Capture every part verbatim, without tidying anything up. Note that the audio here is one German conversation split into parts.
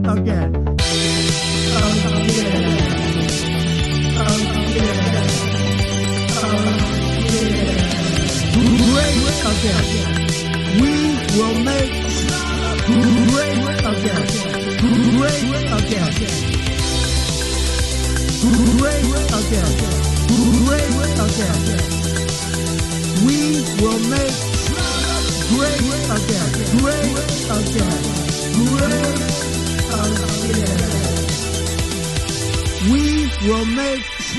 again. Great again. We will make great again. Great again. Great again. Great again. We will make great again. Great again. Great again. We will make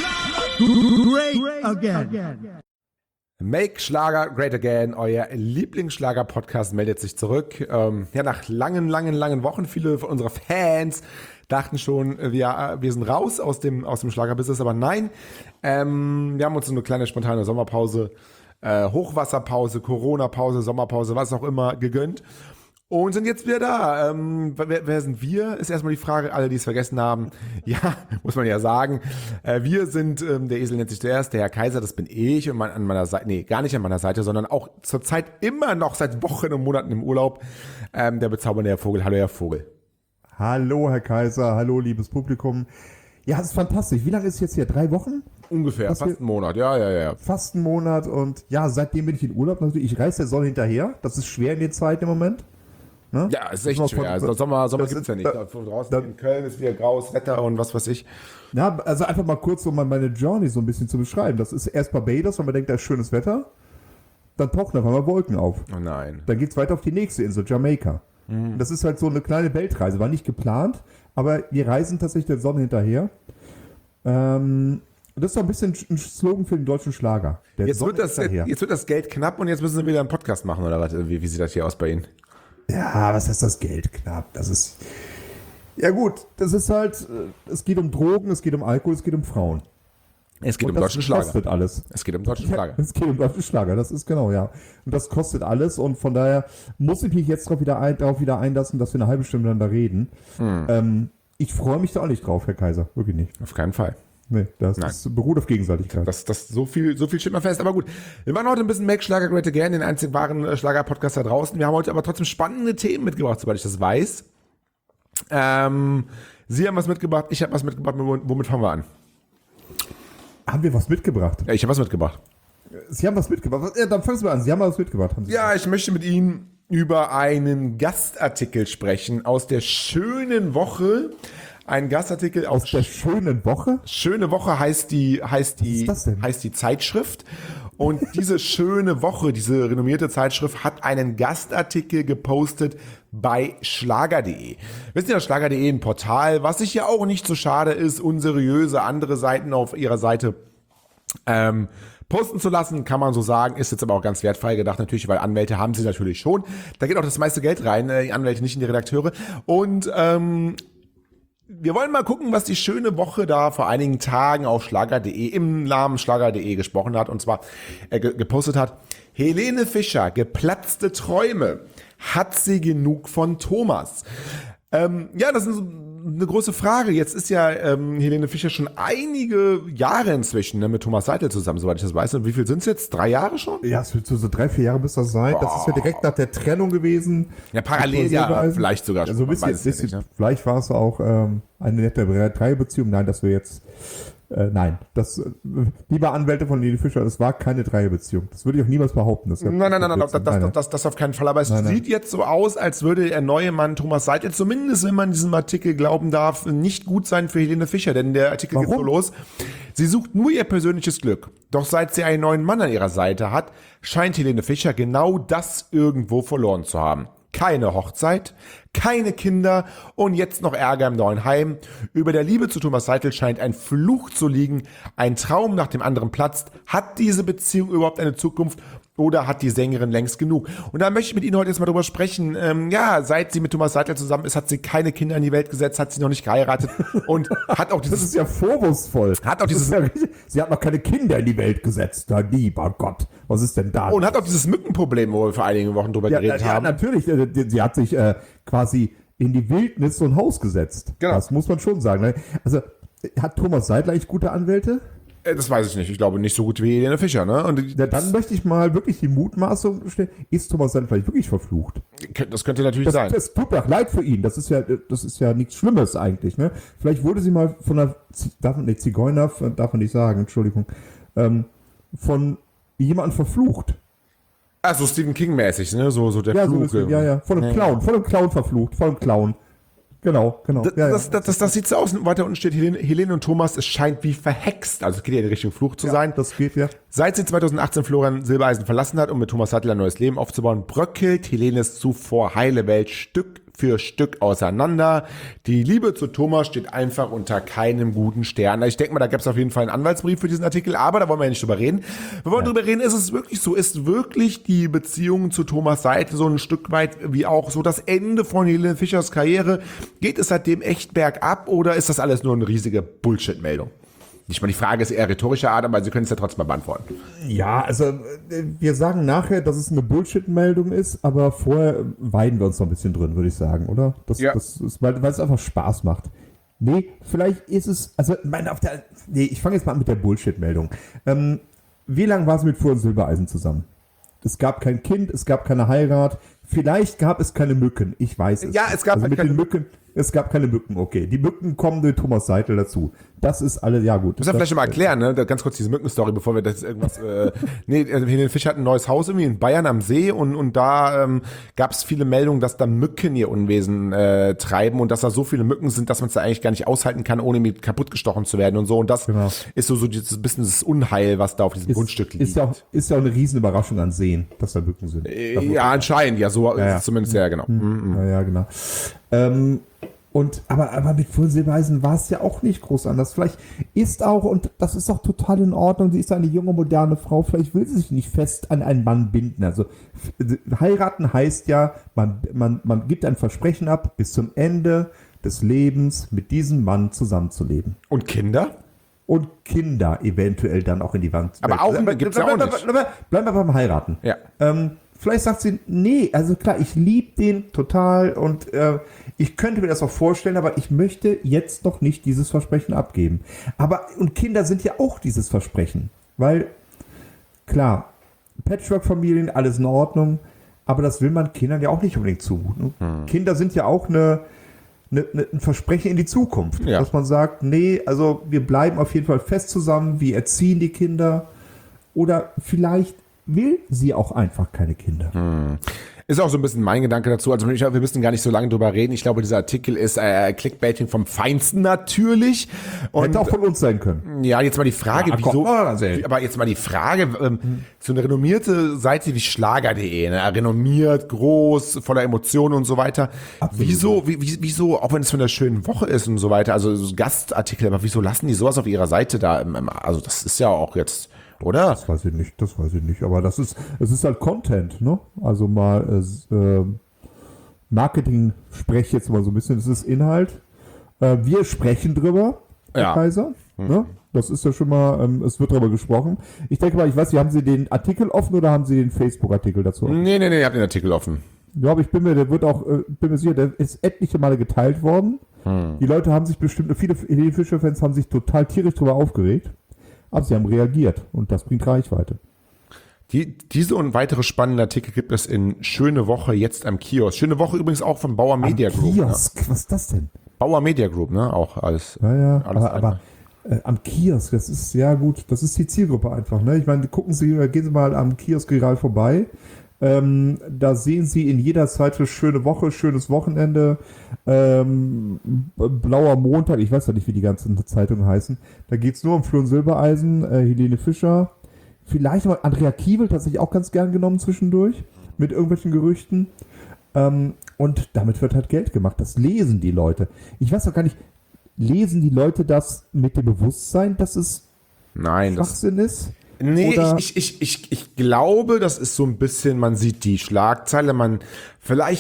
great again. Make Schlager Great Again, euer Lieblingsschlager-Podcast meldet sich zurück. Ähm, ja, nach langen, langen, langen Wochen. Viele unserer Fans dachten schon, wir, wir sind raus aus dem, aus dem Schlagerbusiness, aber nein. Ähm, wir haben uns so eine kleine spontane Sommerpause, äh, Hochwasserpause, Corona-Pause, Sommerpause, was auch immer gegönnt. Und sind jetzt wieder da. Ähm, wer, wer sind wir? Ist erstmal die Frage, alle, die es vergessen haben. Ja, muss man ja sagen. Äh, wir sind, ähm, der Esel nennt sich zuerst, der Herr Kaiser, das bin ich. Und mein, an meiner Seite, nee, gar nicht an meiner Seite, sondern auch zurzeit immer noch seit Wochen und Monaten im Urlaub. Ähm, der bezaubernde Herr Vogel. Hallo, Herr Vogel. Hallo, Herr Kaiser. Hallo, liebes Publikum. Ja, es ist fantastisch. Wie lange ist es jetzt hier? Drei Wochen? Ungefähr, Was fast wir- einen Monat. Ja, ja, ja. Fast einen Monat. Und ja, seitdem bin ich in Urlaub. Natürlich, ich reise der Sonne hinterher. Das ist schwer in den Zeiten im Moment. Ne? Ja, es ist echt Noch schwer. von- Also Sommer, Sommer das gibt's ist- ja nicht. da- Da, draußen da- in Köln ist wieder graues Wetter und was weiß ich. Ja, also einfach mal kurz, um mal meine Journey so ein bisschen zu beschreiben. Das ist erst Barbados, weil man denkt, da ist schönes Wetter. Dann tauchen auf einmal Wolken auf. Oh nein. Dann geht's weiter auf die nächste Insel, Jamaika. Mhm. Das ist halt so eine kleine Weltreise. War nicht geplant, aber wir reisen tatsächlich der Sonne hinterher. Ähm, das ist doch ein bisschen ein Slogan für den deutschen Schlager. Der Jetzt Sonne wird, das, hinterher. jetzt wird das Geld knapp und jetzt müssen sie wieder einen Podcast machen, oder was? Wie, wie sieht das hier aus bei Ihnen? Ja, was heißt das Geld knapp? Das ist. Ja, gut, das ist halt. äh, Es geht um Drogen, es geht um Alkohol, es geht um Frauen. Es geht Und um das deutschen Schlager. kostet alles. Es geht um deutschen Schlager. Es geht um deutschen Schlager, das ist genau, ja. Und das kostet alles und von daher muss ich mich jetzt darauf wieder, ein, darauf wieder einlassen, dass wir eine halbe Stunde miteinander reden. Hm. Ähm, ich freue mich da auch nicht drauf, Herr Kaiser. Wirklich nicht. Auf keinen Fall. Nee, das Nein. ist, beruht auf Gegenseitigkeit. Das, das, so viel, so viel steht mal fest. Aber gut, wir machen heute ein bisschen Make Schlager Great Again, den einzig wahren äh, Schlager-Podcast da draußen. Wir haben heute aber trotzdem spannende Themen mitgebracht, soweit ich das weiß. Ähm, Sie haben was mitgebracht, ich habe was mitgebracht. Womit fangen wir an? Haben wir was mitgebracht? Ja, ich habe was mitgebracht. Sie haben was mitgebracht. Was- Ja, dann fangen Sie mal an. Sie haben was mitgebracht. Haben Sie Ja, ich möchte mit Ihnen über einen Gastartikel sprechen aus der schönen Woche. Ein Gastartikel aus aus der schönen Woche? Schöne Woche heißt die, heißt die, ist das denn? heißt die Zeitschrift. Und diese schöne Woche, diese renommierte Zeitschrift hat einen Gastartikel gepostet bei schlager punkt de. Wissen Sie, dass schlager punkt de ein Portal, was sich ja auch nicht so schade ist, unseriöse andere Seiten auf ihrer Seite ähm, posten zu lassen, kann man so sagen, ist jetzt aber auch ganz wertfrei gedacht, natürlich, weil Anwälte haben sie natürlich schon. Da geht auch das meiste Geld rein, äh, die Anwälte, nicht in die Redakteure. Und ähm, wir wollen mal gucken, was die schöne Woche da vor einigen Tagen auf schlager punkt de im Namen schlager punkt de gesprochen hat, und zwar äh, ge- gepostet hat: Helene Fischer, geplatzte Träume. Hat sie genug von Thomas? Ähm, ja, das ist so eine große Frage. Jetzt ist ja ähm, Helene Fischer schon einige Jahre inzwischen, ne, mit Thomas Seitel zusammen, soweit ich das weiß. Und wie viel sind es jetzt? Drei Jahre schon? Ja, es wird so, so drei, vier Jahre müsste das sein. Das ist ja direkt nach der Trennung gewesen. Ja, parallel ja, Also, vielleicht sogar Also ein man bisschen, weiß es ja bisschen, nicht, ne? vielleicht war es auch ähm, eine nette Dreierbeziehung. Nein, dass wir jetzt, äh, nein, das, äh, lieber Anwälte von Helene Fischer, das war keine Dreierbeziehung. Das würde ich auch niemals behaupten. Das Nein, nein, nein, nein, das, das, nein, nein. das, das auf keinen Fall. Aber es Nein, nein. sieht jetzt so aus, als würde der neue Mann Thomas Seitel, zumindest wenn man diesem Artikel glauben darf, nicht gut sein für Helene Fischer. Denn der Artikel geht so Warum? los: Sie sucht nur ihr persönliches Glück. Doch seit sie einen neuen Mann an ihrer Seite hat, scheint Helene Fischer genau das irgendwo verloren zu haben. Keine Hochzeit, keine Kinder und jetzt noch Ärger im neuen Heim. Über der Liebe zu Thomas Seitel scheint ein Fluch zu liegen. Ein Traum nach dem anderen platzt. Hat diese Beziehung überhaupt eine Zukunft? Oder hat die Sängerin längst genug? Und da möchte ich mit Ihnen heute jetzt mal drüber sprechen. Ähm, ja, seit sie mit Thomas Seitel zusammen ist, hat sie keine Kinder in die Welt gesetzt, hat sie noch nicht geheiratet und hat auch Das dieses... ist ja vorwurfsvoll. Hat auch Das dieses- ist ja richtig- Sie hat noch keine Kinder in die Welt gesetzt. Na, lieber Gott, was ist denn da? Und hat auch dieses Mückenproblem, wo wir vor einigen Wochen drüber ja, geredet ja, haben. natürlich. äh, die- Sie hat sich äh, quasi in die Wildnis so ein Haus gesetzt. Genau. Das muss man schon sagen. Ne? Also, hat Thomas Seidel eigentlich gute Anwälte? Äh, Das weiß ich nicht. Ich glaube nicht so gut wie Helene Fischer, ne? Und Ja, dann möchte ich mal wirklich die Mutmaßung stellen, ist Thomas Seidel vielleicht wirklich verflucht? Das könnte natürlich Das, sein. das tut mir auch leid für ihn. Das ist ja, das ist ja nichts Schlimmes eigentlich. Ne? Vielleicht wurde sie mal von einer Z- darf man, nee, Zigeuner, darf man nicht sagen, Entschuldigung, ähm, von jemandem verflucht. Also Stephen King-mäßig, ne? So, so der Ja, so Fluch. ist, ja, ja, von einem Clown, von einem Clown verflucht, von einem Clown. Genau, genau. Das, ja, ja. das, das, das, das sieht so aus. Und weiter unten steht Helene, Helene und Thomas, es scheint wie verhext. Also es geht ja in Richtung Fluch zu sein. Das geht ja. Seit sie zwanzig achtzehn Florian Silbereisen verlassen hat, um mit Thomas Sattel ein neues Leben aufzubauen, bröckelt Helenes zuvor heile Welt Stück für Stück auseinander. Die Liebe zu Thomas steht einfach unter keinem guten Stern. Ich denke mal, da gab es auf jeden Fall einen Anwaltsbrief für diesen Artikel, aber da wollen wir ja nicht drüber reden. Wir wollen ja. drüber reden, ist es wirklich so? Ist wirklich die Beziehung zu Thomas Seidel so ein Stück weit wie auch so das Ende von Helene Fischers Karriere? Geht es seitdem echt bergab oder ist das alles nur eine riesige Bullshit-Meldung? Nicht mal die Frage ist eher rhetorischer Art, aber Sie können es ja trotzdem mal beantworten. Ja, also äh, wir sagen nachher, dass es eine Bullshit-Meldung ist, aber vorher weiden wir uns noch ein bisschen drin, würde ich sagen, oder? Das, Ja. das ist, weil, weil es einfach Spaß macht. Nee, vielleicht ist es, also meine, auf der, nee, ich fange jetzt mal an mit der Bullshit-Meldung. Ähm, wie lange war sie mit Florian Silbereisen zusammen? Es gab kein Kind, es gab keine Heirat, vielleicht gab es keine Mücken, ich weiß es. Ja, es gab also halt mit keine den Mücken. Es gab keine Mücken, okay. Die Mücken kommen durch Thomas Seidel dazu. Das ist alles, ja gut. Muss ja das, vielleicht mal erklären, ne? Da ganz kurz diese Mückenstory, bevor wir das irgendwas. Äh, nee, also Helene Fischer hat ein neues Haus irgendwie in Bayern am See und, und da ähm, gab es viele Meldungen, dass da Mücken ihr Unwesen äh, treiben und dass da so viele Mücken sind, dass man es da eigentlich gar nicht aushalten kann, ohne mit kaputt gestochen zu werden und so. Und das Genau. ist so, so dieses bisschen das Unheil, was da auf diesem ist, Grundstück liegt. Ist ja, auch, ist ja auch eine riesen Überraschung an Seen, dass da Mücken sind. Äh, ja, anscheinend, ja, so ja. ist es zumindest, ja, genau. Mhm. Ja, ja, genau. Ähm, und, aber, aber mit Florian Silbereisen war es ja auch nicht groß anders. Vielleicht ist auch, und das ist auch total in Ordnung, sie ist eine junge, moderne Frau, vielleicht will sie sich nicht fest an einen Mann binden. Also f- heiraten heißt ja, man, man, man gibt ein Versprechen ab, bis zum Ende des Lebens mit diesem Mann zusammenzuleben. Und Kinder? Und Kinder eventuell dann auch in die Wand. Aber auch Bleib- gibt's ja bleib- auch bleib- nicht. bleib- Bleiben wir beim Heiraten. Ja. Ähm, vielleicht sagt sie, nee, also klar, ich liebe den total und äh, ich könnte mir das auch vorstellen, aber ich möchte jetzt noch nicht dieses Versprechen abgeben. Aber, und Kinder sind ja auch dieses Versprechen, weil, klar, Patchwork-Familien, alles in Ordnung, aber das will man Kindern ja auch nicht unbedingt zumuten. Hm. Kinder sind ja auch eine, eine, eine, ein Versprechen in die Zukunft, Ja. dass man sagt, nee, also wir bleiben auf jeden Fall fest zusammen, wir erziehen die Kinder oder vielleicht will sie auch einfach keine Kinder. Hm. Ist auch so ein bisschen mein Gedanke dazu. Also ich glaube, wir müssen gar nicht so lange drüber reden. Ich glaube, dieser Artikel ist äh, Clickbaiting vom Feinsten natürlich. Und Hätte auch von uns sein können. ja, jetzt mal die Frage, Ja, komm, wieso, mal ganz ehrlich. aber jetzt mal die Frage, ähm, so eine renommierte Seite wie Schlager punkt de, ne, renommiert, groß, voller Emotionen und so weiter. Absolut. Wieso, wie, wie- wieso, auch wenn es von einer schönen Woche ist und so weiter, also so Gastartikel, aber wieso lassen die sowas auf ihrer Seite da? im- im- Also das ist ja auch jetzt, oder? Das weiß ich nicht, das weiß ich nicht. Aber das ist, es ist halt Content, ne? Also mal äh, äh, Marketing spreche ich jetzt mal so ein bisschen, das ist Inhalt. Äh, wir sprechen drüber, Herr Ja. Kaiser. Ne? Das ist ja schon mal, ähm, es wird drüber gesprochen. Ich denke mal, ich weiß nicht, haben Sie den Artikel offen oder haben Sie den Facebook-Artikel dazu offen? Nee, nee, nee, ihr habt den Artikel offen. Ja, aber ich bin mir, der wird auch, äh, bin mir sicher, der ist etliche Male geteilt worden. Die Leute haben sich bestimmt, viele Helene Fischer-Fans haben sich total tierisch drüber aufgeregt. Aber sie haben reagiert und das bringt Reichweite. Die, diese und weitere spannende Artikel gibt es in Schöne Woche jetzt am Kiosk. Schöne Woche übrigens auch von Bauer Media Am Group. Ne? Kiosk, was ist das denn? Bauer Media Group, ne? Auch alles. Ja, ja, alles aber, aber äh, am Kiosk, das ist ja gut, das ist die Zielgruppe einfach. Ne? Ich meine, gucken Sie, gehen Sie mal am Kioskregal vorbei. Ähm, da sehen Sie in jeder Seite schöne Woche, schönes Wochenende, ähm, blauer Montag, ich weiß ja nicht, wie die ganzen Zeitungen heißen. Da geht es nur um Florian Silbereisen, äh, Helene Fischer, vielleicht mal Andrea Kiewel, tatsächlich auch ganz gern genommen zwischendurch, mit irgendwelchen Gerüchten. Ähm, und damit wird halt Geld gemacht. Das lesen die Leute. Ich weiß auch gar nicht, lesen die Leute das mit dem Bewusstsein, dass es Nein, das, Schwachsinn ist? nee, Oder- ich, ich, ich, ich, ich glaube, das ist so ein bisschen, man sieht die Schlagzeile, man, vielleicht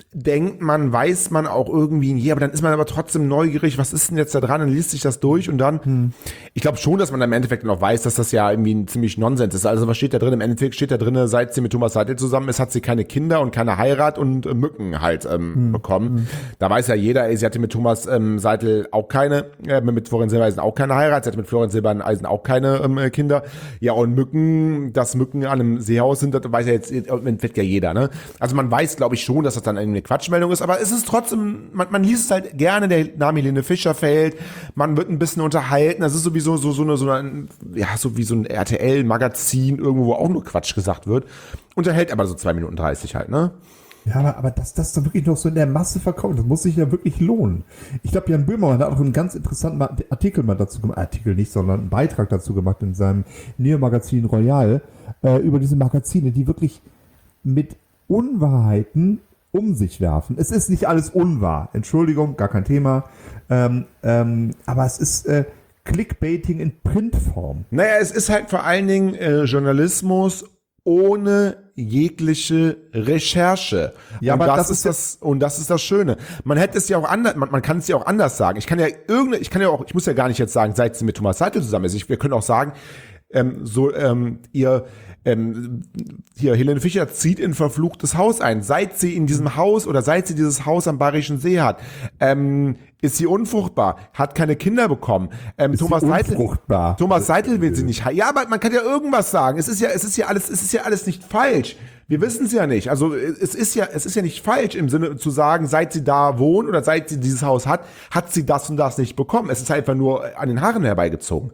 denkt man, weiß man auch irgendwie, ja, aber dann ist man aber trotzdem neugierig, was ist denn jetzt da dran, dann liest sich das durch und dann, hm. ich glaube schon, dass man im Endeffekt noch weiß, dass das ja irgendwie ein ziemlich Nonsens ist. Also was steht da drin? Im Endeffekt steht da drin, seit sie mit Thomas Seitel zusammen ist, hat sie keine Kinder und keine Heirat und äh, Mücken halt ähm, hm. bekommen. Hm. Da weiß ja jeder, ey, sie hatte mit Thomas ähm, Seitel auch keine, äh, mit Florian Silbereisen auch keine Heirat, sie hatte mit Florian Silbereisen auch keine ähm, Kinder. Ja, und Mücken, dass Mücken an einem Seehaus sind, das weiß ja jetzt im Endeffekt ja jeder, ne? Also man weiß, glaube ich, schon, dass das dann irgendwie eine Quatschmeldung ist, aber es ist trotzdem, man, man liest es halt gerne, der Name Helene Fischer fällt, man wird ein bisschen unterhalten, das ist sowieso so, so eine, so eine, ja, so wie so ein R T L-Magazin irgendwo, wo auch nur Quatsch gesagt wird, unterhält aber so zwei Minuten dreißig halt, ne? Ja, aber, aber dass das da wirklich noch so in der Masse verkauft, das muss sich ja wirklich lohnen. Ich glaube, Jan Böhmermann hat auch einen ganz interessanten Artikel mal dazu gemacht, Artikel nicht, sondern einen Beitrag dazu gemacht in seinem Neo-Magazin Royal, äh, über diese Magazine, die wirklich mit Unwahrheiten um sich werfen. Es ist nicht alles unwahr. Entschuldigung, gar kein Thema. Ähm, ähm, aber es ist äh, Clickbaiting in Printform. Naja, es ist halt vor allen Dingen äh, Journalismus ohne jegliche Recherche. Ja, und aber das, das ist das und das ist das Schöne. Man hätte es ja auch anders, man, man kann es ja auch anders sagen. Ich kann ja irgende, ich kann ja auch, ich muss ja gar nicht jetzt sagen, seit sie mit Thomas Seitel zusammen ist. Ich, wir können auch sagen, ähm, so ähm, ihr Ähm, hier, Helene Fischer zieht in ein verfluchtes Haus ein. Seit sie in diesem Haus oder seit sie dieses Haus am Bayerischen See hat, ähm, ist sie unfruchtbar, hat keine Kinder bekommen. Ähm, Thomas Seitel, Thomas Seitel will sie nicht. Ja, aber man kann ja irgendwas sagen. Es ist ja, es ist ja alles, es ist ja alles nicht falsch. Wir wissen es ja nicht. Also es ist ja, es ist ja nicht falsch im Sinne zu sagen, seit sie da wohnt oder seit sie dieses Haus hat, hat sie das und das nicht bekommen. Es ist einfach nur an den Haaren herbeigezogen.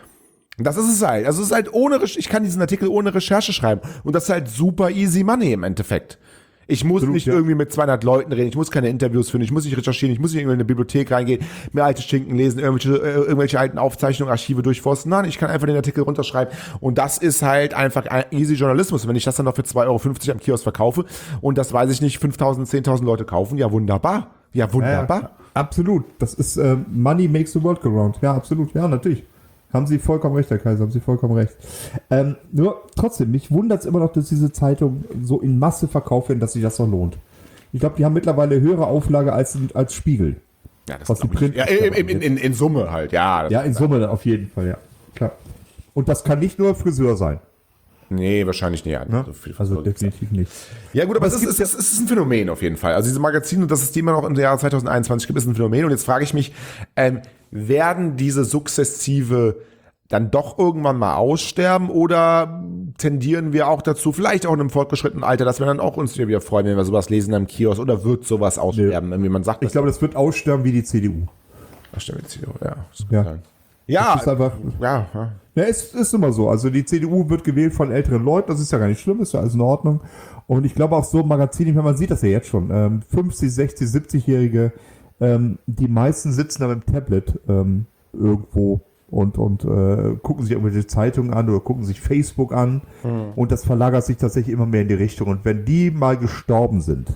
Das ist es halt. Also es ist halt ohne, ich kann diesen Artikel ohne Recherche schreiben. Und das ist halt super easy money im Endeffekt. Ich muss Absolut, nicht ja. irgendwie mit zweihundert Leuten reden, ich muss keine Interviews führen, ich muss nicht recherchieren, ich muss nicht irgendwie in eine Bibliothek reingehen, mir alte Schinken lesen, irgendwelche, äh, irgendwelche alten Aufzeichnungen, Archive durchforsten. Nein, ich kann einfach den Artikel runterschreiben. Und das ist halt einfach easy Journalismus. Und wenn ich das dann noch für zwei Euro fünfzig am Kiosk verkaufe und das, weiß ich nicht, fünftausend, zehntausend Leute kaufen, ja wunderbar. Ja, wunderbar. Ja, absolut. Das ist äh, Money makes the world go round. Ja, absolut. Ja, natürlich. Haben Sie vollkommen recht, Herr Kaiser, haben Sie vollkommen recht. Ähm, nur trotzdem, mich wundert es immer noch, dass diese Zeitung so in Masse verkauft werden, dass sich das noch lohnt. Ich glaube, die haben mittlerweile eine höhere Auflage als, als Spiegel. Ja, das was die Print ja, in, in, in, in Summe halt, ja. Ja, in Summe auf jeden Fall, ja. Klar. Und das kann nicht nur Friseur sein. Nee, wahrscheinlich nicht. Ne? So viel also definitiv nicht. Ja gut, aber, aber es, ist, es, ist, es ist ein Phänomen auf jeden Fall. Also diese Magazine, das ist die immer noch im Jahr zwanzig einundzwanzig gibt, ist ein Phänomen. Und jetzt frage ich mich, ähm, werden diese sukzessive dann doch irgendwann mal aussterben oder tendieren wir auch dazu, vielleicht auch in einem fortgeschrittenen Alter, dass wir dann auch uns wieder freuen, wenn wir sowas lesen am Kiosk, oder wird sowas aussterben, nee. Wie man sagt? Ich glaube, das wird aussterben wie die C D U. Ach, stimmt, die C D U, ja. Ja. Ja, das ist einfach, ja, ja. Ja, es ist immer so. Also die C D U wird gewählt von älteren Leuten, das ist ja gar nicht schlimm, ist ja alles in Ordnung. Und ich glaube auch so Magazine, man sieht das ja jetzt schon, ähm, fünfzig, sechzig, siebzig-Jährige, ähm, die meisten sitzen da mit dem Tablet ähm, irgendwo und, und äh, gucken sich irgendwelche Zeitungen an oder gucken sich Facebook an. Mhm. Und das verlagert sich tatsächlich immer mehr in die Richtung. Und wenn die mal gestorben sind,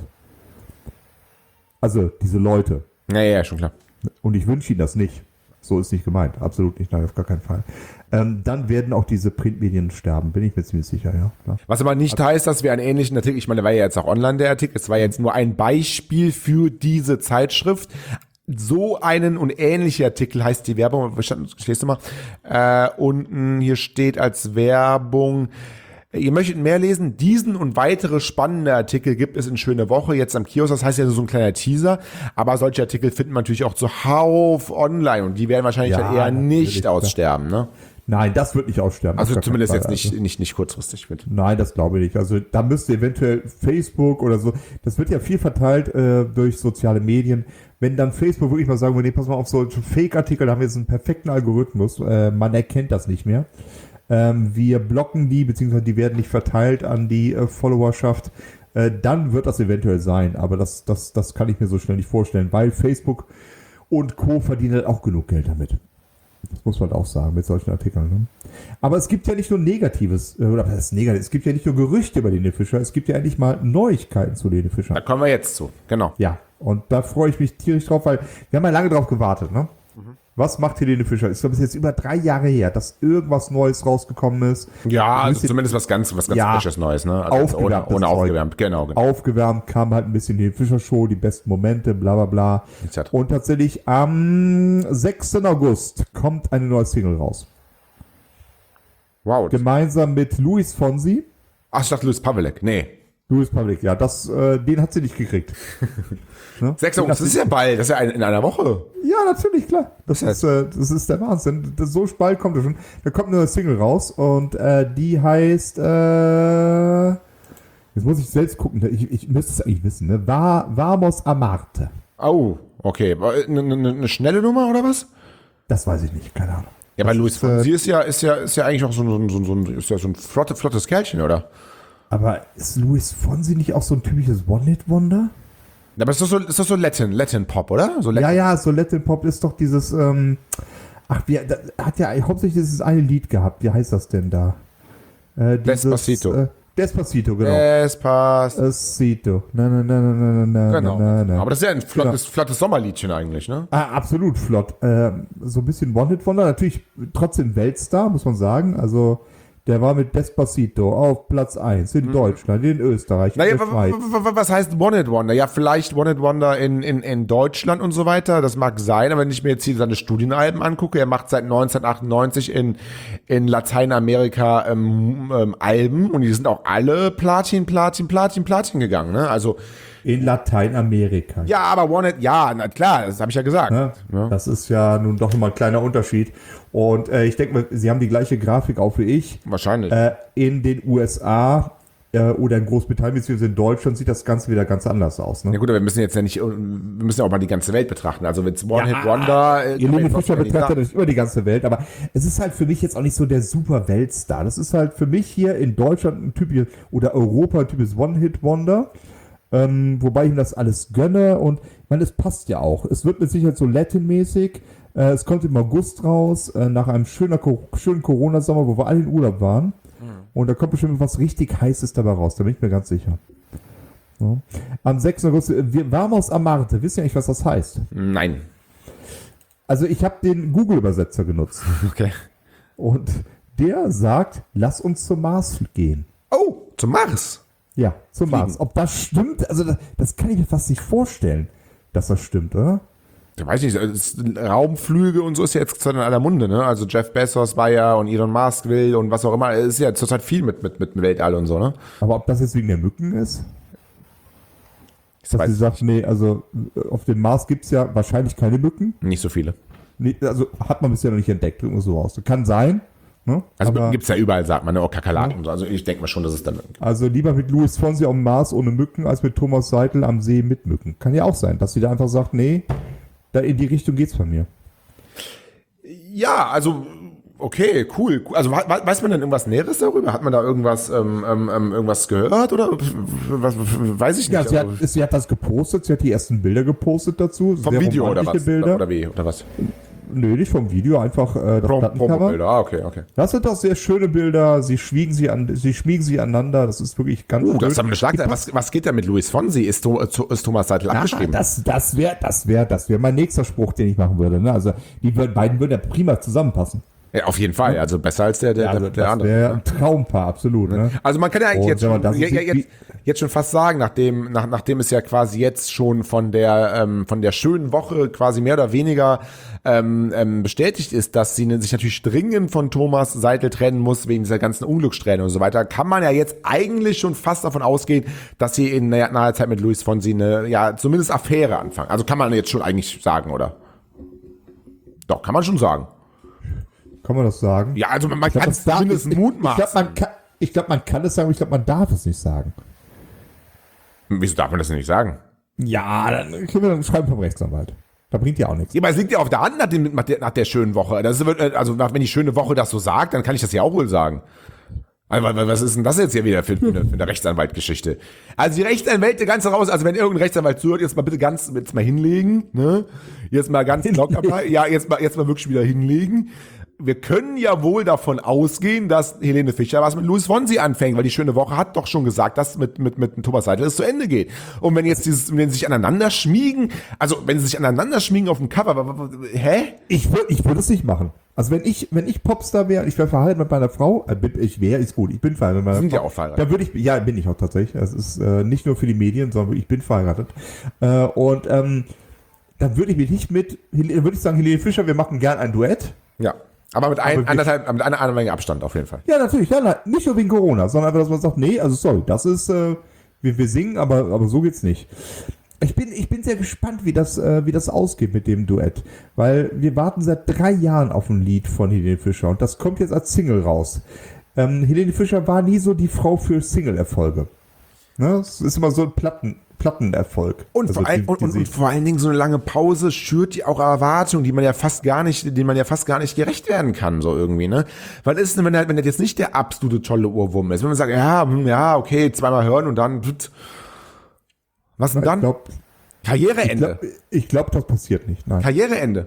also diese Leute. Ja, ja, schon klar. Und ich wünsche ihnen das nicht. So ist nicht gemeint. Absolut nicht. Nein, auf gar keinen Fall. Ähm, dann werden auch diese Printmedien sterben. Bin ich mir ziemlich sicher, ja. Klar. Was aber nicht also, heißt, dass wir einen ähnlichen Artikel, ich meine, der war ja jetzt auch online, der Artikel, es war jetzt nur ein Beispiel für diese Zeitschrift. So einen und ähnliche Artikel heißt die Werbung, stehst du mal, äh, unten hier steht als Werbung, ihr möchtet mehr lesen, diesen und weitere spannende Artikel gibt es in Schöne Woche jetzt am Kiosk, das heißt ja so ein kleiner Teaser, aber solche Artikel finden wir natürlich auch zuhauf online und die werden wahrscheinlich ja, dann eher nicht aussterben, ne? Nein, das wird nicht aussterben. Also zumindest Fall. jetzt nicht, also. nicht, nicht kurzfristig mit. Nein, das glaube ich nicht. Also da müsste eventuell Facebook oder so, das wird ja viel verteilt äh, durch soziale Medien. Wenn dann Facebook wirklich mal sagen würde, nee, pass mal auf, so Fake-Artikel, da haben wir jetzt einen perfekten Algorithmus, äh, man erkennt das nicht mehr. Ähm, wir blocken die, beziehungsweise die werden nicht verteilt an die äh, Followerschaft. Äh, dann wird das eventuell sein, aber das, das, das kann ich mir so schnell nicht vorstellen, weil Facebook und Co. verdienen halt auch genug Geld damit. Das muss man auch sagen mit solchen Artikeln. Ne? Aber es gibt ja nicht nur Negatives, oder was ist negativ? Es gibt ja nicht nur Gerüchte über Helene Fischer, es gibt ja endlich mal Neuigkeiten zu Helene Fischer. Da kommen wir jetzt zu, genau. Ja, und da freue ich mich tierisch drauf, weil wir haben ja lange drauf gewartet. Ne? Mhm. Was macht Helene Fischer? Ich glaube, es ist jetzt über drei Jahre her, dass irgendwas Neues rausgekommen ist. Ja, also bisschen- zumindest was ganz, was ganz Ja, Frisches Neues, ne? Also jetzt ohne, aufgewärmtes ohne Zeug. aufgewärmt, genau, genau. Aufgewärmt kam halt ein bisschen die Fischer Show, die besten Momente, bla bla bla. et cetera. Und tatsächlich am sechsten August kommt eine neue Single raus. Wow. Gemeinsam mit Luis Fonsi. Ach, ich dachte Luis Pavelek. Nee. Louis Public, ja, das, äh, den hat sie nicht gekriegt. Ne? Sechs August, das ist ja bald, das ist ja ein, in einer Woche. Ja, natürlich, klar. Das, Das ist, äh, das ist der Wahnsinn. Das, so bald kommt er schon. Da kommt eine neue Single raus und äh, die heißt, äh, jetzt muss ich selbst gucken, ich, ich müsste es eigentlich wissen, ne? Va, Vamos a Marte. Oh, okay. Eine, eine, eine schnelle Nummer oder was? Das weiß ich nicht, keine Ahnung. Ja, weil Luis ist, äh, Fonsi ist ja, ist ja, ist ja eigentlich auch so ein, so ein, so ein, ist ja so ein flotte, flottes Kerlchen, oder? Aber ist Luis Fonsi nicht auch so ein typisches One-Hit-Wonder? Aber ist das so, ist das so Latin, Latin Pop, oder? So Ja, Latin. ja, so Latin Pop ist doch dieses, ähm, ach, wie, da, hat ja hauptsächlich dieses eine Lied gehabt. Wie heißt das denn da? Äh, dieses, Despacito. Äh, Despacito, genau. Es passt. Despacito. Na, na, na, na, na, na, Genau. na, na. Aber das ist ja ein flottes, flottes Sommerliedchen eigentlich, ne? Ah, absolut flott. Ähm, so ein bisschen One-Hit-Wonder. Natürlich trotzdem Weltstar, muss man sagen. Also, der war mit Despacito auf Platz eins in Deutschland, in Österreich, Naja, in der wa- Schweiz. wa- wa- was heißt One-Hit-Wonder? Ja, vielleicht One-Hit-Wonder in, in, in Deutschland und so weiter, das mag sein, aber wenn ich mir jetzt hier seine Studienalben angucke, er macht seit neunzehnhundertachtundneunzig in, in Lateinamerika ähm, ähm, Alben und die sind auch alle Platin, Platin, Platin, Platin gegangen, ne? Also, In Lateinamerika. ja, aber One-Hit, ja, na klar, das habe ich ja gesagt. Ne? Ja. Das ist ja nun doch nochmal ein kleiner Unterschied. Und äh, ich denke mal, Sie haben die gleiche Grafik auch wie ich. Wahrscheinlich. Äh, in den U S A äh, oder in Großbritannien bzw. in Deutschland sieht das Ganze wieder ganz anders aus. Ja Ne? gut, aber wir müssen jetzt ja nicht, wir müssen ja auch mal die ganze Welt betrachten. Also wenn es One-Hit-Wonder, äh, kann man Helene jetzt Fischer auch nicht betrachtet sagen. natürlich immer die ganze Welt, aber es ist halt für mich jetzt auch nicht so der super Weltstar. Das ist halt für mich hier in Deutschland ein typisches oder Europa ein typisches One-Hit-Wonder. Ähm, wobei ich ihm das alles gönne und ich meine, es passt ja auch. Es wird mit Sicherheit so Latin-mäßig. Äh, es kommt im August raus, äh, nach einem schöner, schönen Corona-Sommer, wo wir alle in Urlaub waren. Und da kommt bestimmt was richtig Heißes dabei raus, da bin ich mir ganz sicher. Ja. Am sechsten August, äh, wir Vamos a Marte. Wisst ihr eigentlich, was das heißt? Nein. Also ich habe den Google-Übersetzer genutzt. Okay. Und der sagt, lass uns zum Mars gehen. Oh, zum Mars. Ja, zum Fliegen. Mars. Ob das stimmt, also das, das kann ich mir fast nicht vorstellen, dass das stimmt, oder? Ich weiß nicht, es- Raumflüge und so ist ja jetzt in aller Munde, ne? Also Jeff Bezos war ja und Elon Musk will und was auch immer. Es ist ja zurzeit viel mit, mit, mit Weltall und so, ne? Aber ob das jetzt wegen der Mücken ist? Dass weiß sie sagt, nee, also äh, auf dem Mars gibt es ja wahrscheinlich keine Mücken. Nicht so viele. Nee, also hat man bisher noch nicht entdeckt, irgendwo so aus. Kann sein. Ne? Also Aber, gibt es ja überall, sagt man, ne? Auch Kakerlaken und so. Also ich denke mal schon, dass es dann. also lieber mit Louis Fonsi am Mars ohne Mücken, als mit Thomas Seidel am See mit Mücken. Kann ja auch sein, dass sie da einfach sagt, nee, da in die Richtung geht's bei mir. Ja, also okay, cool. Also we- we- weiß man denn irgendwas Näheres darüber? Hat man da irgendwas, ähm, ähm, ähm, irgendwas gehört oder was, weiß ich nicht. Ja, sie hat, Also, sie hat das gepostet, sie hat die ersten Bilder gepostet dazu. vom sehr Video oder romantische was? Bilder. Oder wie? Oder was? Nö, nicht vom Video, einfach äh, das Prom- Plattencover. Promo-Bilder. Ah, okay, okay. Das sind doch sehr schöne Bilder. Sie schmiegen sie an, sie schmiegen sie aneinander. Das ist wirklich ganz Uh, das ist schön. aber eine Schlagzeile. Was, was geht da mit Luis Fonsi? Ist, Tho- ist Thomas Seidel Ah, abgeschrieben? das das wäre das wäre das wäre mein nächster Spruch, den ich machen würde. Ne? Also die beiden würden ja prima zusammenpassen. Ja, auf jeden Fall. Also besser als der, der, Also der, der das andere. wäre ein Traumpaar, absolut. Ne? Also man kann ja eigentlich Und jetzt wenn man schon, das ja, ja, sieht, jetzt, wie- jetzt schon fast sagen, nachdem, nach, nachdem es ja quasi jetzt schon von der, ähm, von der schönen Woche quasi mehr oder weniger ähm, ähm, bestätigt ist, dass sie sich natürlich dringend von Thomas Seidel trennen muss, wegen dieser ganzen Unglückssträhne und so weiter, kann man ja jetzt eigentlich schon fast davon ausgehen, dass sie in naher, naher Zeit mit Luis Fonsi eine, ja, zumindest Affäre anfangen. Also kann man jetzt schon eigentlich sagen, oder? Doch, kann man schon sagen. Kann man das sagen? Ja, also man, man Ich glaub, kann das es darf- zumindest ich- Ich glaube, mutmaßen. man, kann- ich glaub, man kann es sagen, aber ich glaube, man darf es nicht sagen. Wieso darf man das denn nicht sagen? Ja, dann kriegen wir dann ein Schreiben vom Rechtsanwalt. Da bringt ja auch nichts. Ja, aber es liegt ja auf der Hand nach, dem, nach, der, nach der schönen Woche. Das wird, also nach, wenn die schöne Woche das so sagt, dann kann ich das ja auch wohl sagen. Also, was ist denn das jetzt hier wieder für, für, eine, für eine Rechtsanwaltgeschichte? Also die Rechtsanwälte ganz raus, also wenn irgendein Rechtsanwalt zuhört, jetzt mal bitte ganz, jetzt mal hinlegen, ne? Jetzt mal ganz locker, mal, ja, jetzt mal, jetzt mal wirklich wieder hinlegen. wir können ja wohl davon ausgehen, dass Helene Fischer was mit Louis Fonsi anfängt, weil die schöne Woche hat doch schon gesagt, dass mit, mit, mit Thomas Seidel es zu Ende geht. Und wenn jetzt dieses, wenn sie sich aneinander schmiegen, also wenn sie sich aneinander schmiegen auf dem Cover, hä? Ich würde ich würd es nicht machen. Also wenn ich, wenn ich Popstar wäre und ich wäre verheiratet mit meiner Frau, äh, ich wäre, ist gut, ich bin verheiratet mit meiner Sind Frau. ja auch verheiratet. Dann würde ich, ja, bin ich auch tatsächlich. Das ist äh, nicht nur für die Medien, sondern ich bin verheiratet. Äh, und ähm, dann würde ich mich nicht mit, dann würde ich sagen, Helene Fischer, wir machen gern ein Duett. Ja. Aber mit ein, Aber wir- anderthalb, mit einer, einer Menge Abstand auf jeden Fall. Ja, natürlich, ja, nein, nicht nur wegen Corona, sondern einfach, dass man sagt, nee, also sorry, das ist, äh, wir, wir singen, aber, aber so geht's nicht. Ich bin, ich bin sehr gespannt, wie das, äh, wie das ausgeht mit dem Duett, weil wir warten seit drei Jahren auf ein Lied von Helene Fischer und das kommt jetzt als Single raus. Ähm, Helene Fischer war nie so die Frau für Single-Erfolge. Ne? Es ist immer so ein Platten, Plattenerfolg. Und, Also vor ein, die- und, und, diese- und vor allen Dingen so eine lange Pause schürt die auch Erwartungen, die man ja fast gar nicht, denen man ja fast gar nicht gerecht werden kann, so irgendwie, ne? Weil ist denn, wenn er, wenn er jetzt nicht der absolute tolle Ohrwurm ist, wenn man sagt, ja, hm, ja, okay, zweimal hören und dann, pft, was denn ich dann? glaube, Karriereende. glaub, ich glaub, das passiert nicht. Nein. Karriereende.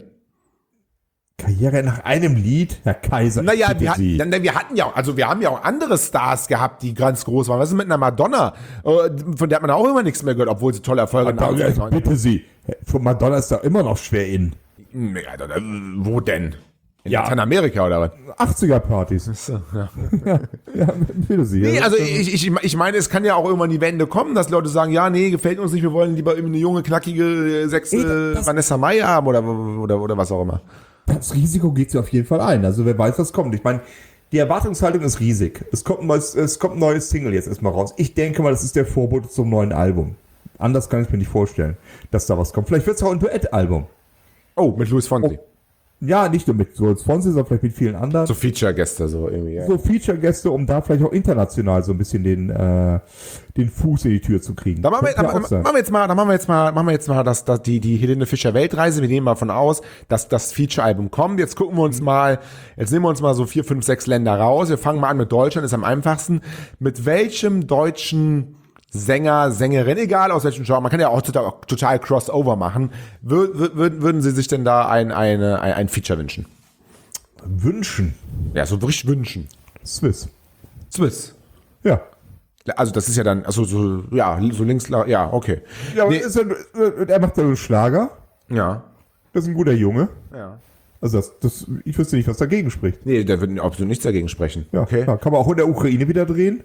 Karriere nach einem Lied, Herr Kaiser. ich Naja, bitte wir hatten, Sie. dann, wir hatten ja auch, also wir haben ja auch andere Stars gehabt, die ganz groß waren. Was ist mit einer Madonna? Äh, Von der hat man auch immer nichts mehr gehört, obwohl sie tolle Erfolge Madonna, hatten. also bitte Sie. Von Madonna ist da immer noch schwer in. Nee, Alter, äh, wo denn? In Ja. Lateinamerika oder was? achtziger-Partys. Ja. Ja, ja, bitte Sie. Nee, Ja, also das- ich, ich, ich meine, es kann ja auch irgendwann die Wende kommen, dass Leute sagen, ja, nee, gefällt uns nicht, wir wollen lieber irgendwie eine junge, knackige, äh, sechs Ey, äh, das- Vanessa Mai haben oder, oder, oder was auch immer. Das Risiko geht sie auf jeden Fall ein. Also wer weiß, was kommt. Ich meine, die Erwartungshaltung ist riesig. Es kommt ein neues, es kommt ein neues Single jetzt erstmal raus. Ich denke mal, das ist der Vorbote zum neuen Album. Anders kann ich mir nicht vorstellen, dass da was kommt. Vielleicht wird es auch ein Duettalbum. Oh, mit Luis Fonsi. Ja, nicht nur mit Louis Fonsi, sondern vielleicht mit vielen anderen. So Feature-Gäste, so irgendwie. Ja. So Feature-Gäste, um da vielleicht auch international so ein bisschen den, äh, den Fuß in die Tür zu kriegen. Da machen wir, Könnte da, ja auch machen sein. wir jetzt mal, da machen wir jetzt mal, machen wir jetzt mal das, das, die, die Helene Fischer Weltreise. Wir nehmen mal von aus, dass das Feature-Album kommt. Jetzt gucken wir uns mal, jetzt nehmen wir uns mal so vier, fünf, sechs Länder raus. Wir fangen mal an mit Deutschland, ist am einfachsten. Mit welchem deutschen Sänger, Sängerin, egal aus welchem Genre, man kann ja auch total, total Crossover machen. Wür, wür, würden würden Sie sich denn da ein, eine, ein, ein Feature wünschen? Wünschen. Ja, so richtig wünschen. Swiss. Swiss. Ja. Also das ist ja dann, also so, ja, so links, ja, okay. Ja, aber Nee. ist er, er macht ja einen Schlager. Ja. Das ist ein guter Junge. Ja. Also das, das, ich wüsste nicht, was dagegen spricht. Nee, da wird absolut nichts dagegen sprechen. Ja, Okay. klar. Kann man auch in der Ukraine wieder drehen.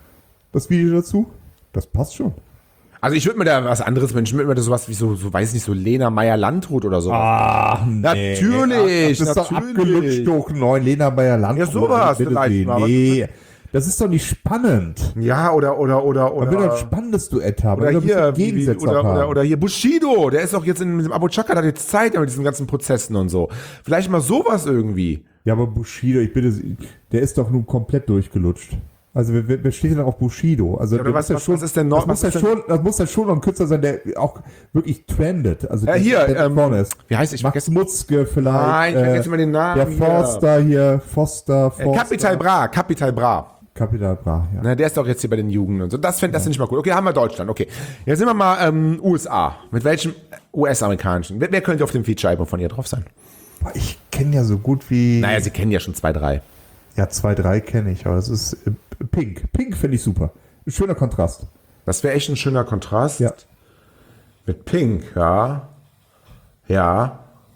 Das Video dazu. Das passt schon. Also ich würde mir da was anderes wünschen, würde mir da sowas wie so, so weiß nicht, so Lena Meyer-Landrut oder so. Ah, Natürlich, Das ist doch natürlich. abgelutscht durch neun Lena Bayer Land. Ja, sowas vielleicht mal. Nee, das ist doch nicht spannend. Ja, oder, oder, oder, Man will doch ein oder. spannendes Duett haben. Oder Man will hier, doch ein bisschen wie, wie, Gegensätze oder, auch haben. oder, oder hier Bushido, der ist auch jetzt in diesem Abu Chaka, der hat jetzt Zeit mit diesen ganzen Prozessen und so. Vielleicht mal sowas irgendwie. Ja, aber Bushido, ich bitte Sie, der ist doch nun komplett durchgelutscht. Also wer, wer wer steht denn auf Bushido? Also Ja, oder der was- muss ja was- schon, was ist denn noch- das muss was ja ist denn- schon, das muss ja schon noch ein Künstler sein, der auch wirklich trendet. Also Ja, der- hier, der ähm, vorne ist. wie heißt ich Max vergesse- Mutzke vielleicht. Nein, ich vergesse immer den Namen Der hier. Forster hier, Foster, Äh, Forster. Capital Bra, Capital Bra. Capital Bra, ja. Na, der ist doch jetzt hier bei den Jugend und so. Das finde das find ich mal gut. Okay, haben wir Deutschland. Okay. Jetzt sind wir mal ähm, U S A. Mit welchem U S-amerikanischen? Wer, wer könnte auf dem Feature-Album von ihr drauf sein? Ich kenne ja so gut wie. Naja, Sie kennen ja schon zwei, drei. Ja, zwei, drei kenne ich, aber das ist äh, Pink. Pink finde ich super. Ein schöner Kontrast. Das wäre echt ein schöner Kontrast. Ja. Mit Pink, ja. Ja.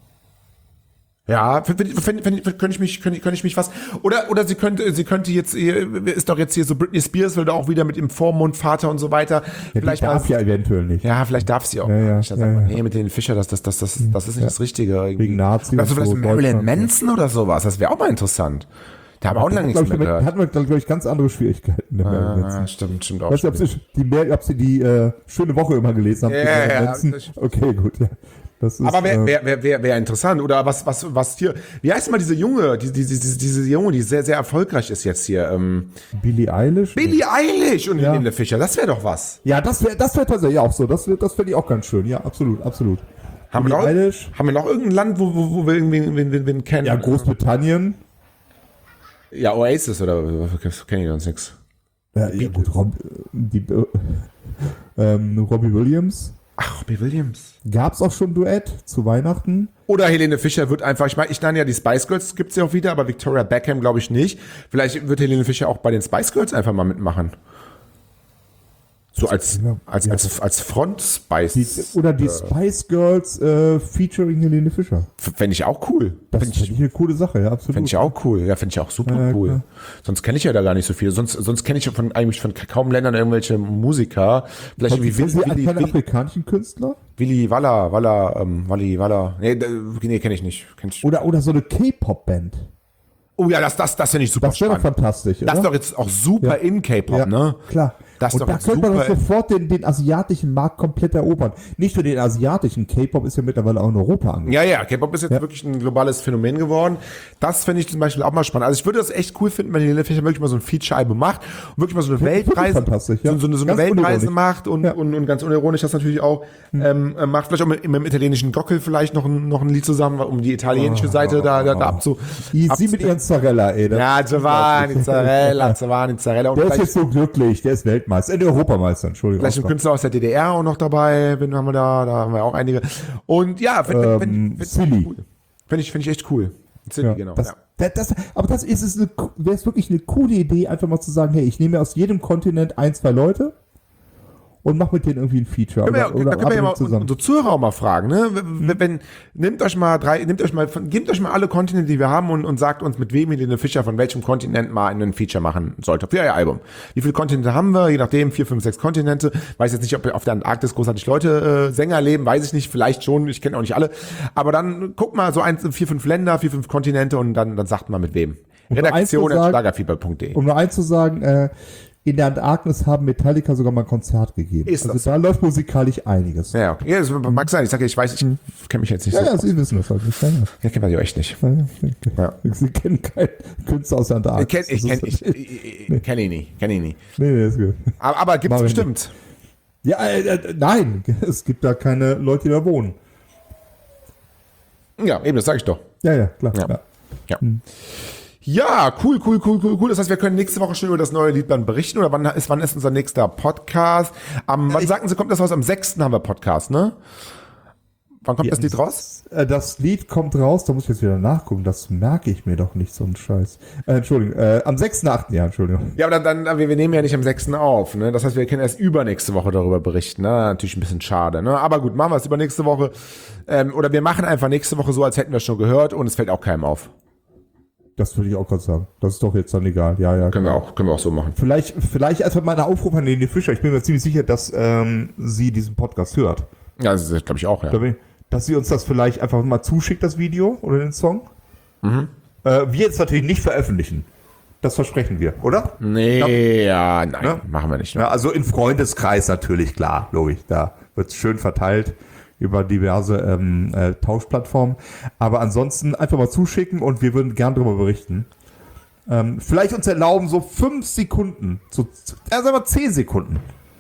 Ja, f- f- f- f- könnte ich mich, könnte ich, könnte ich mich was, oder, oder sie könnte, sie könnte jetzt, ist doch jetzt hier so Britney Spears, will da auch wieder mit dem Vormund, Vater und so weiter. Ja, vielleicht die darf mal, ja eventuell nicht. ja, vielleicht darf sie auch. Ja, ja, nicht. Dann ja, sagt man, ja. nee, mit den Fischer, das, das, das, das, das ist nicht das Richtige. Irgendwie. Wegen Nazis Oder so und vielleicht so, Marilyn Deutschland, ja. Manson oder sowas, das wäre auch mal interessant. Da haben wir auch lange nichts Glaub ich, mehr damit gehört. hatten wir, glaube ich, ganz andere Schwierigkeiten. Der Marilyn Manson. Ah, stimmt, stimmt auch. Weißt du, ob Sie die, mehr, ob Sie die äh, schöne Woche immer gelesen haben? Ja, die Marilyn ja, Manson? das- Okay, gut. Ja. Das ist, Aber wäre äh, wär, wär, wär, wär interessant. Oder was, was, was hier, wie heißt mal diese Junge, die, die, die, diese, diese Junge, die sehr, sehr erfolgreich ist jetzt hier? Ähm, Billie Eilish? Billie Eilish und Ja. Helene Fischer, das wäre doch was. Ja, das wäre das wär tatsächlich auch so. Das, wär- das fände ich auch ganz schön. Ja, absolut, absolut. Haben wir, Billie noch, Eilish? haben wir noch irgendein Land, wo, wo, wo wir wen, wen, wen, wen kennen? Ja, Großbritannien. Ja, Oasis oder kennen die uns nix. Ja, ja gut, Rob, die, äh, ähm, Robbie Williams. Ach, Robbie Williams. Gab's auch schon ein Duett zu Weihnachten? Oder Helene Fischer wird einfach, ich meine, ich nenne ja die Spice Girls, gibt's ja auch wieder, aber Victoria Beckham glaube ich nicht. Vielleicht wird Helene Fischer auch bei den Spice Girls einfach mal mitmachen. So als, Ja, als, ja. als, als Front-Spice. Die, oder die Spice Girls äh, featuring Helene Fischer. Fände ich auch cool. Das Fände finde ich, ich eine coole Sache, ja, absolut. fänd ich auch cool. Ja, finde ich auch super Ja, cool. klar. Sonst kenne ich ja da gar nicht so viel. Sonst, sonst kenne ich von, eigentlich von kaum Ländern irgendwelche Musiker. Vielleicht wie Kennen Sie Willi, keine Willi, afrikanischen Künstler? Willi Walla, Walla, ähm, Walli, Walla. Nee, d- nee kenne ich nicht. Kenn ich. Oder, oder so eine K-Pop-Band. Oh ja, das, das, das finde ich super Das wäre doch spannend. fantastisch, oder? Das ist doch jetzt auch super Ja. in K-Pop, Ja, ne? klar. Das ist und doch da jetzt könnte man doch super. sofort den, den asiatischen Markt komplett erobern. Nicht nur den asiatischen, K-Pop ist ja mittlerweile auch in Europa angekommen. Ja, ja, K-Pop ist jetzt Ja. wirklich ein globales Phänomen geworden. Das finde ich zum Beispiel auch mal spannend. Also ich würde das echt cool finden, wenn Helene Fischer wirklich mal so ein Feature-Album macht und wirklich mal so eine Wirklich Weltreise, fantastisch, ja. so, so eine, so eine Ganz Weltreise unironisch. macht und, Ja. Hm. und, und ganz unironisch das natürlich auch ähm, äh, macht. Vielleicht auch mit, mit dem italienischen Gockel vielleicht noch ein, noch ein Lied zusammen, um die italienische Seite da, da, da abzu... Die, abzu Sie mit ihren Zarella, ey. das- ja, Giovanni Zarella, Giovanni Zarella. Und Der ist vielleicht, jetzt so glücklich, der ist Weltmeister, äh, Europameister, Entschuldigung. vielleicht ein Oscar. Künstler aus der D D R auch noch dabei, wenn haben wir da, da haben wir auch einige. Und ja, finde Ähm, find, find, Silly. cool. Find ich, find ich echt cool. Silly, Ja, genau. das, ja. das, das, aber das ist es, wäre es wirklich eine coole Idee, einfach mal zu sagen, hey, ich nehme aus jedem Kontinent ein, zwei Leute und mach mit denen irgendwie ein Feature. Können wir, ja- oder, oder da können wir ja mal arbeiten zusammen. unsere Zuhörer auch mal fragen, ne? Wenn, wenn, nehmt euch mal drei, nehmt euch mal, von- gebt euch mal alle Kontinente, die wir haben und, und sagt uns, mit wem Helene Fischer von welchem Kontinent mal einen Feature machen sollte. Für ihr Album. Wie viele Kontinente haben wir? Je nachdem, vier, fünf, sechs Kontinente. Weiß jetzt nicht, ob auf der Antarktis großartig Leute, äh, Sänger leben, weiß ich nicht, vielleicht schon, ich kenne auch nicht alle. Aber dann guckt mal so eins, vier, fünf Länder, vier, fünf Kontinente und dann, dann sagt mal mit wem. Um nur eins Redaktion zu at sagen- schlagerfieber punkt de. Um nur eins zu sagen, äh, in der Antarktis haben Metallica sogar mal ein Konzert gegeben. Ist also das da läuft musikalisch einiges. Ja, Ja, okay. Ja, das mag sein. Ich sage, ich weiß, ich kenne mich jetzt nicht so. ja, Sie wissen das halt nicht. Ja, ja. Ich kenne das echt nicht. Ja, ja. Ja. Sie kennen keinen Künstler aus der Ich Antarktis. kenne ich, Das kenn, ist- ich, ich, ich, kenn ihn nie. Kenn ihn nie. Nee, nee, ist gut. Aber, aber gibt's Machen wir bestimmt. Ja, äh, äh, nein, es gibt da keine Leute, die da wohnen. Ja, eben, das sage ich doch. Ja, ja, klar. Ja. Ja. Ja. Ja, cool, cool, cool, cool, cool. Das heißt, wir können nächste Woche schon über das neue Lied dann berichten. Oder wann ist, wann ist unser nächster Podcast? Am, wann sagten Sie, kommt das raus? Am sechsten haben wir Podcast, ne? Wann kommt das Lied raus? Äh, Das Lied kommt raus, da muss ich jetzt wieder nachgucken, das merke ich mir doch nicht, so ein Scheiß. Äh, Entschuldigung, äh, am sechsten achten Ja, Entschuldigung. Ja, aber dann, dann wir, wir nehmen ja nicht am sechsten auf, ne? Das heißt, wir können erst übernächste Woche darüber berichten, ne? Natürlich ein bisschen schade, ne? Aber gut, machen wir es übernächste Woche. Ähm, oder wir machen einfach nächste Woche so, als hätten wir es schon gehört und es fällt auch keinem auf. Das würde ich auch gerade sagen. Das ist doch jetzt dann egal. Ja, ja. Können wir auch, können wir auch so machen. Vielleicht, vielleicht einfach mal eine Aufruf an Helene Fischer. Ich bin mir ziemlich sicher, dass ähm, sie diesen Podcast hört. Ja, das ist, glaube ich, auch, ja. Dass sie uns das vielleicht einfach mal zuschickt, das Video oder den Song. Mhm. Äh, wir jetzt natürlich nicht veröffentlichen. Das versprechen wir, oder? Nee, ja, nein, Ja. machen wir nicht. Ne? Ja, also im Freundeskreis natürlich, klar, logisch. Da wird es schön verteilt über diverse ähm, äh, Tauschplattformen. Aber ansonsten einfach mal zuschicken und wir würden gern darüber berichten. Ähm, vielleicht uns erlauben, so fünf Sekunden, so, äh, sagen wir zehn Sekunden.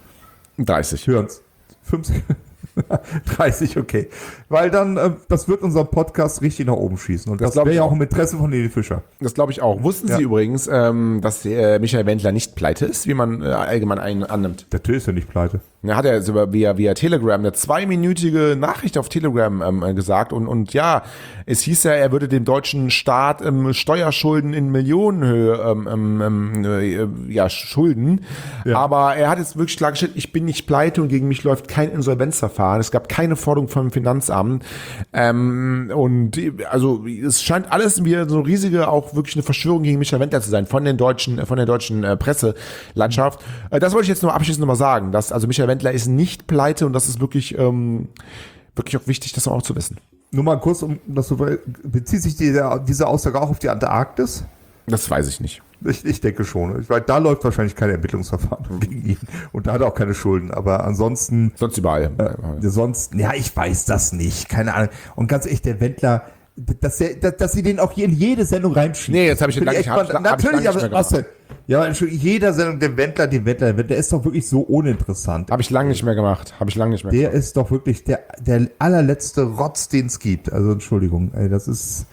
dreißig. Hören's. Fünf Sekunden. dreißig, okay. Weil dann, äh, das wird unser Podcast richtig nach oben schießen. Und Das das, glaub wäre ich ja auch auch. im Interesse von Helene Fischer. Das glaube ich auch. Wussten Ja. Sie übrigens, ähm, dass äh, Michael Wendler nicht pleite ist, wie man äh, allgemein einen annimmt? Der Till ist ja nicht pleite. Er hat ja jetzt über, via, via Telegram eine zweiminütige Nachricht auf Telegram ähm, äh, gesagt und, und ja, es hieß ja, er würde dem deutschen Staat ähm, Steuerschulden in Millionenhöhe ähm, ähm, äh, ja, schulden. Ja. Aber er hat jetzt wirklich klargestellt, ich bin nicht pleite und gegen mich läuft kein Insolvenzverfahren. Es gab keine Forderung vom Finanzamt. Ähm, und also es scheint alles wie so eine riesige, auch wirklich eine Verschwörung gegen Michael Wendler zu sein von den deutschen, von der deutschen äh, Presselandschaft. Äh, das wollte ich jetzt nur abschließend nochmal sagen, dass also Michael Wendler ist nicht pleite und das ist wirklich, ähm, wirklich auch wichtig, das auch zu wissen. Nur mal kurz, um das zu bezieht sich diese, diese Aussage auch auf die Antarktis? Das weiß ich nicht. Ich, ich denke schon. Ich weiß, da läuft wahrscheinlich kein Ermittlungsverfahren gegen ihn. Und da hat er auch keine Schulden. Aber ansonsten, Sonst überall. äh, sonst, ja, ich weiß das nicht. Keine Ahnung. Und ganz ehrlich, der Wendler, dass, der, dass, dass sie den auch hier in jede Sendung reinschieben. Nee, jetzt habe ich den Finde lange echt hab ich- spannend. hab ich lange Natürlich, nicht aber mehr was denn? Ja, Entschuldigung, jeder Sendung, der Wendler, den Wendler, der ist doch wirklich so uninteressant. Habe ich lange nicht mehr gemacht. Habe ich lange nicht mehr Der ist doch wirklich der, der allerletzte Rotz, den es gibt. Also Entschuldigung, ey, das ist.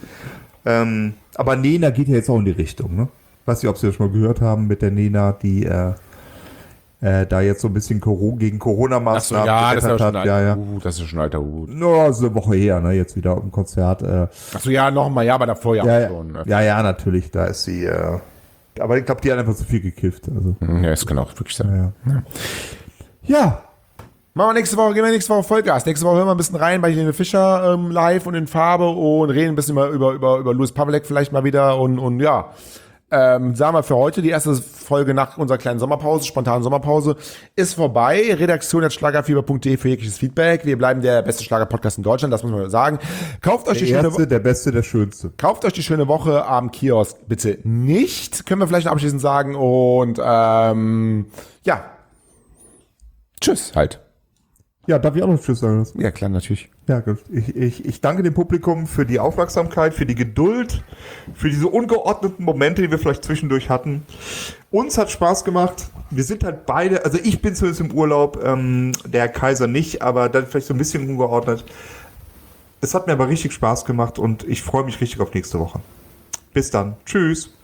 Ähm, aber Nena geht ja jetzt auch in die Richtung, ne? Weiß nicht, ob Sie das schon mal gehört haben mit der Nena, die äh, äh, da jetzt so ein bisschen Coro- gegen Ach so, Corona-Maßnahmen ja, das ist ja schon hat. alter Ja, ja. Hut. Das ist schon alter Hut. No, so eine Woche her, ne, jetzt wieder auf dem Konzert. Äh, Ach so, ja, nochmal, ja, aber davor ja, ja, auch ja, schon. Ne? ja, ja, natürlich, da ist sie, äh, aber ich glaube, die hat einfach zu viel gekifft. Also, Ja, ist genau, wirklich so. ja. Ja. ja. Machen wir nächste Woche, gehen wir nächste Woche Vollgas. Nächste Woche hören wir ein bisschen rein bei Helene Fischer ähm, live und in Farbe und reden ein bisschen über, über, über, über Louis Pavlek vielleicht mal wieder und, und ja. Ähm, sagen wir für heute, die erste Folge nach unserer kleinen Sommerpause, spontanen Sommerpause, ist vorbei. Redaktion at schlagerfieber punkt de für jegliches Feedback. Wir bleiben der beste Schlager-Podcast in Deutschland, das muss man sagen. Kauft euch Der die schöne Erste, Woche. der Beste, der Schönste. Kauft euch die schöne Woche am Kiosk bitte nicht. Können wir vielleicht noch abschließend sagen. Und ähm, ja. Tschüss halt. Ja, darf ich auch noch Tschüss sagen? Ja, klar, natürlich. Ja, gut. Ich, ich, ich danke dem Publikum für die Aufmerksamkeit, für die Geduld, für diese ungeordneten Momente, die wir vielleicht zwischendurch hatten. Uns hat Spaß gemacht. Wir sind halt beide, also ich bin zumindest im Urlaub, ähm, der Herr Kaiser nicht, aber dann vielleicht so ein bisschen ungeordnet. Es hat mir aber richtig Spaß gemacht und ich freue mich richtig auf nächste Woche. Bis dann. Tschüss.